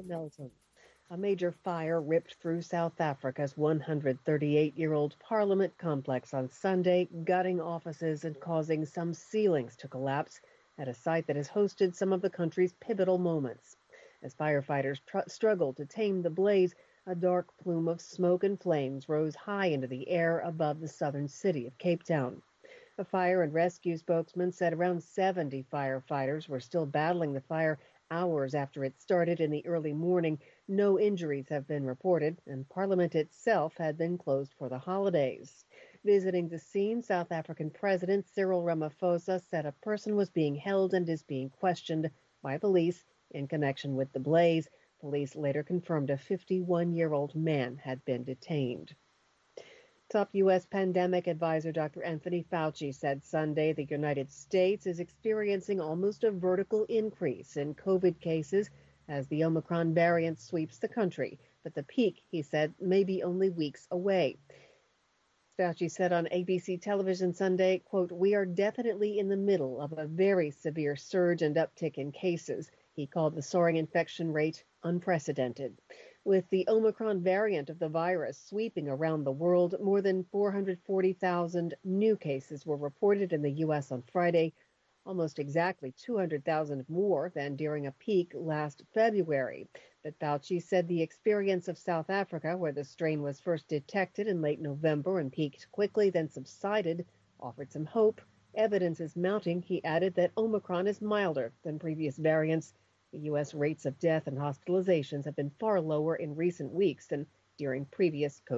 Nelson. A major fire ripped through South Africa's 138-year-old parliament complex on Sunday, gutting offices and causing some ceilings to collapse at a site that has hosted some of the country's pivotal moments. As firefighters struggled to tame the blaze, a dark plume of smoke and flames rose high into the air above the southern city of Cape Town. A fire and rescue spokesman said around 70 firefighters were still battling the fire hours after it started in the early morning. No injuries have been reported, and Parliament itself had been closed for the holidays. Visiting the scene, South African President Cyril Ramaphosa said a person was being held and is being questioned by police in connection with the blaze. Police later confirmed a 51-year-old man had been detained. Top U.S. pandemic advisor Dr. Anthony Fauci said Sunday the United States is experiencing almost a vertical increase in COVID cases as the Omicron variant sweeps the country. But the peak, he said, may be only weeks away. Fauci said on ABC television Sunday, quote, "We are definitely in the middle of a very severe surge and uptick in cases." He called the soaring infection rate unprecedented. With the Omicron variant of the virus sweeping around the world, more than 440,000 new cases were reported in the U.S. on Friday, almost exactly 200,000 more than during a peak last February. But Fauci said the experience of South Africa, where the strain was first detected in late November and peaked quickly, then subsided, offered some hope. Evidence is mounting, he added, that Omicron is milder than previous variants. The U.S. rates of death and hospitalizations have been far lower in recent weeks than during previous COVID